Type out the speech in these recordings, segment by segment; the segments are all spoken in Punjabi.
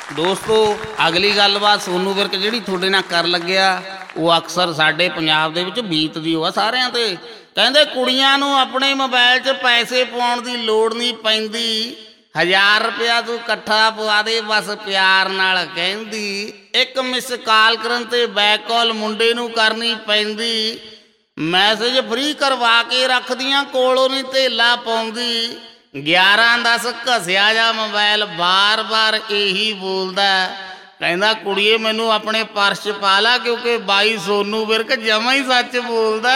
ਦੋਸਤੋ ਅਗਲੀ ਗੱਲਬਾਤ ਸੋਨੂ ਵਿਰਕ ਜਿਹੜੀ ਤੁਹਾਡੇ ਨਾਲ ਕਰ ਲੱਗਿਆ ਉਹ ਅਕਸਰ ਸਾਡੇ ਪੰਜਾਬ ਦੇ ਵਿੱਚ ਬੀਤਦੀ ਹੋਆ ਸਾਰਿਆਂ ਤੇ। ਕਹਿੰਦੇ ਕੁੜੀਆਂ ਨੂੰ ਆਪਣੇ ਮੋਬਾਈਲ 'ਚ ਪੈਸੇ ਪਾਉਣ ਦੀ ਲੋੜ ਨਹੀਂ ਪੈਂਦੀ, 1000 ਰੁਪਇਆ ਤੂੰ ਇਕੱਠਾ ਪਵਾ ਦੇ ਬਸ ਪਿਆਰ ਨਾਲ ਕਹਿੰਦੀ। ਇੱਕ ਮਿਸ ਕਾਲ ਕਰਨ ਤੇ ਬੈਕ ਕਾਲ ਮੁੰਡੇ ਨੂੰ ਕਰਨੀ ਪੈਂਦੀ, ਮੈਸੇਜ ਫ੍ਰੀ ਕਰਵਾ ਕੇ ਰੱਖਦੀਆਂ ਕੋਲੋਂ ਨਹੀਂ ਧੇਲਾ ਪਾਉਂਦੀ। 11-10 ਘਸਿਆ ਜਾ ਮੋਬਾਈਲ ਬਾਰ-ਬਾਰ ਇਹੀ ਬੋਲਦਾ, ਕਹਿੰਦਾ ਕੁੜੀਏ ਮੈਨੂੰ ਆਪਣੇ ਪਰਸ 'ਚ ਪਾ ਲਾ ਕਿਉਂਕਿ ਬਾਈ ਸੋਨੂ ਵਿਰਕ ਜਮਾਂ ਹੀ ਸੱਚ ਬੋਲਦਾ।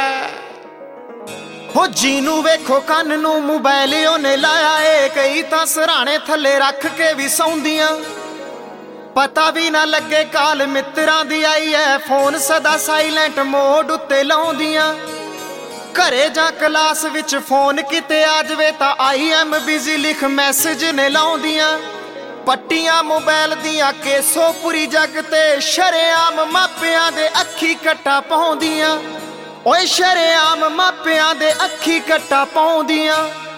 ਹੋ ਜਿਹਨੂੰ ਵੇਖੋ ਕੰਨ ਨੂੰ ਮੋਬਾਈਲ ਉਹਨੇ ਲਾਇਆ ਏ, ਕਈ ਤਾਂ ਸਰਾਣੇ ਥੱਲੇ ਰੱਖ ਕੇ ਵੀ ਸੌਂਦੀਆਂ, ਪਤਾ ਵੀ ਨਾ ਲੱਗੇ ਕਾਲ ਮਿੱਤਰਾਂ ਦੀ ਆਈ ਐ, ਫੋਨ ਸਦਾ ਸਾਈਲੈਂਟ ਮੋਡ ਉੱਤੇ ਲਾਉਂਦੀਆਂ। ਘਰੇ ਜਾਂ ਕਲਾਸ ਵਿੱਚ ਫੋਨ ਕਿਤੇ ਆ ਜਾਵੇ ਤਾਂ ਆਈ ਐਮ ਬਿਜ਼ੀ ਲਿਖ ਮੈਸੇਜ ਨੇ ਲਾਉਂਦੀਆਂ। ਪੱਟੀਆਂ ਮੋਬਾਈਲ ਦੀਆਂ ਕੇਸੋ ਪੂਰੀ ਜੱਗ ਤੇ ਸ਼ਰੇਆਮ ਮਾਪਿਆਂ ਦੇ ਅੱਖੀ ਕੱਟਾ ਪਾਉਂਦੀਆਂ, ਓਏ ਸ਼ਰੇਆਮ ਮਾਪਿਆਂ ਦੇ ਅੱਖੀ ਕੱਟਾ ਪਾਉਂਦੀਆਂ।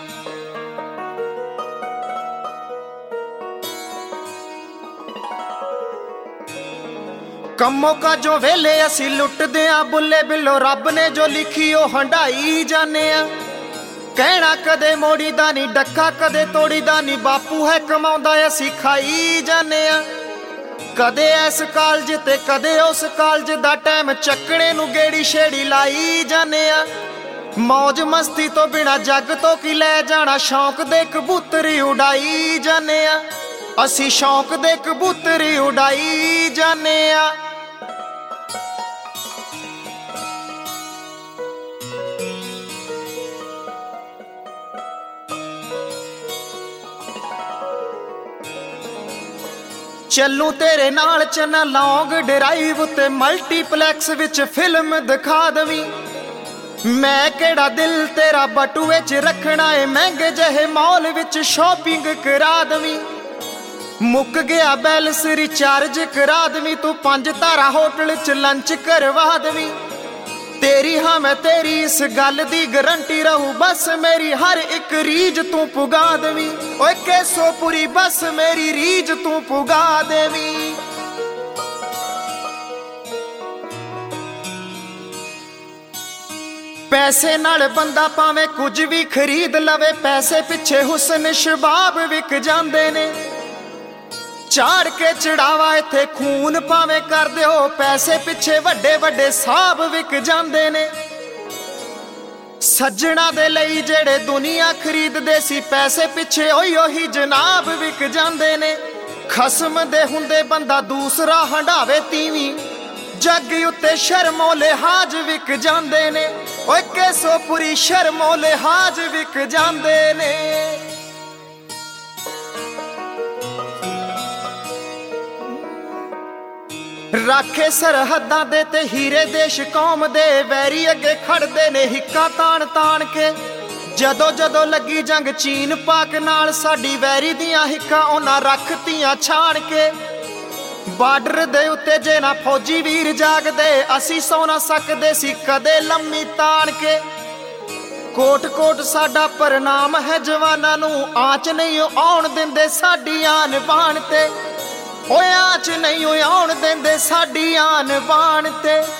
ਕੰਮੋਂ ਕਾਜੋਂ ਵੇਲੇ ਅਸੀਂ ਲੁੱਟਦੇ ਆਂ, ਬੁੱਲੇ ਬਿੱਲੋ ਰੱਬ ਨੇ ਜੋ ਲਿਖੀ ਉਹ ਹੰਡਾਈ ਜਾਂਦੇ ਆ। ਕਹਿਣਾ ਕਦੇ ਮੋੜੀ ਦਾ ਨਹੀਂ ਡੱਕਾ, ਕਦੇ ਤੋੜੀ ਦਾ ਨਹੀਂ, ਬਾਪੂ ਹੈ ਕਮਾਉਂਦਾ ਅਸੀਂ ਖਾਈ ਜਾਂਦੇ ਆ। ਕਦੇ ਇਸ ਕਾਲਜ ਤੇ ਕਦੇ ਉਸ ਕਾਲਜ ਦਾ ਟਾਈਮ ਚੱਕਣੇ ਨੂੰ ਗੇੜੀ ਛੇੜੀ ਲਾਈ ਜਾਂਦੇ ਆ। ਮੌਜ ਮਸਤੀ ਤੋਂ ਬਿਨਾ ਜੱਗ ਤੋਂ ਕੀ ਲੈ ਜਾਣਾ, ਸ਼ੌਂਕ ਦੇ ਕਬੂਤਰੀ ਉਡਾਈ ਜਾਂਦੇ ਆ ਅਸੀਂ, ਸ਼ੌਂਕ ਦੇ ਕਬੂਤਰੀ ਉਡਾਈ ਜਾਂਦੇ ਆ। ਚੱਲੂ ਤੇਰੇ ਨਾਲ ਚੰਨਾ ਲੌਂਗ ਡਰਾਈਵ ਤੇ ਮਲਟੀਪਲੈਕਸ ਵਿੱਚ ਫਿਲਮ ਦਿਖਾ ਦਵੀਂ। ਮੈਂ ਕਿਹੜਾ ਦਿਲ ਤੇਰਾ ਬਟੂਏ 'ਚ ਰੱਖਣਾ ਏ, ਮਹਿੰਗੇ ਜਿਹੇ ਮਾਲ ਵਿੱਚ ਸ਼ਾਪਿੰਗ ਕਰਾ ਦਵੀਂ। ਮੁੱਕ ਗਿਆ ਬੈਲੈਂਸ ਰਿਚਾਰਜ ਕਰਾ ਦਵੀਂ, ਤੂੰ 5 ਤਾਰਾ ਹੋਟਲ 'ਚ ਲੰਚ ਕਰਵਾ ਦਵੀਂ। ਤੇਰੀ ਹਾਂ ਮੈਂ ਤੇਰੀ ਇਸ ਗੱਲ ਦੀ ਗਰੰਟੀ ਰਹੂ, ਬਸ ਮੇਰੀ ਹਰ ਇੱਕ ਰੀਝ ਤੂੰ ਪੁਗਾ ਦੇਵੀਂ। ਓਏ ਕੇਸੋ ਪੂਰੀ ਬਸ ਮੇਰੀ ਰੀਝ ਤੂੰ ਪੁਗਾ ਦੇਵੀਂ। ਪੈਸੇ ਨਾਲ ਬੰਦਾ ਭਾਵੇਂ ਕੁਝ ਵੀ ਖਰੀਦ ਲਵੇ, ਪੈਸੇ ਪਿੱਛੇ ਹੁਸਨ ਸ਼ਬਾਬ ਵਿਕ ਜਾਂਦੇ ਨੇ। ਚਾੜ ਕੇ ਚੜਾਵਾ ਇੱਥੇ ਖੂਨ ਭਾਵੇਂ ਕਰ ਦਿਓ, ਪੈਸੇ ਪਿੱਛੇ ਵੱਡੇ ਵੱਡੇ ਸਾਬ ਵਿਕ ਜਾਂਦੇ ਨੇ। ਸੱਜਣਾ ਦੇ ਲਈ ਜਿਹੜੇ ਦੁਨੀਆ ਖਰੀਦਦੇ ਸੀ, ਪੈਸੇ ਪਿੱਛੇ ਉਹੀ ਜਨਾਬ ਵਿਕ ਜਾਂਦੇ ਨੇ। ਖਸਮ ਦੇ ਹੁੰਦੇ ਬੰਦਾ ਦੂਸਰਾ ਹੰਡਾਵੇ ਤੀਵੀਂ, ਜੱਗ ਉੱਤੇ ਸ਼ਰਮੋ ਲਿਹਾਜ਼ ਵਿਕ ਜਾਂਦੇ ਨੇ। ਓਏ ਕੇਸੋ ਪੂਰੀ ਸ਼ਰਮੋ ਲਿਹਾਜ਼ ਵਿਕ ਜਾਂਦੇ ਨੇ। ਰਾਖੇ ਸਰਹੱਦਾਂ ਦੇ ਤੇ ਹੀਰੇ ਦੇਸ਼ ਕੌਮ ਦੇ, ਵੈਰੀ ਅੱਗੇ ਖੜਦੇ ਨੇ ਹਿੱਕਾਂ ਤਾਣ ਤਾਣ ਕੇ। ਜਦੋਂ ਜਦੋਂ ਲੱਗੀ ਜੰਗ ਚੀਨ ਪਾਕ ਨਾਲ, ਸਾਡੀ ਵੈਰੀ ਦੀਆਂ ਹਿੱਕਾਂ ਉਹਨਾਂ ਰੱਖਤੀਆਂ ਛਾਣ ਕੇ। ਬਾਰਡਰ ਦੇ ਉੱਤੇ ਜੇ ਨਾ ਫੌਜੀ ਵੀਰ ਜਾਗਦੇ, ਅਸੀਂ ਸੌ ਨਾ ਸਕਦੇ ਸੀ ਕਦੇ ਲੰਮੀ ਤਾਣ ਕੇ। ਕੋਟ ਕੋਟ ਸਾਡਾ ਪ੍ਰਣਾਮ ਹੈ ਜਵਾਨਾਂ ਨੂੰ, ਆਂਚ ਨਹੀਂ ਆਉਣ ਦਿੰਦੇ ਸਾਡੀ ਆਨ ਬਾਣ ਤੇ। ਓਏ ਆਂਚ ਨਹੀਂ ਆਉਣ ਦਿੰਦੇ ਸਾਡੀ ਆਨ ਬਾਣ ਤੇ।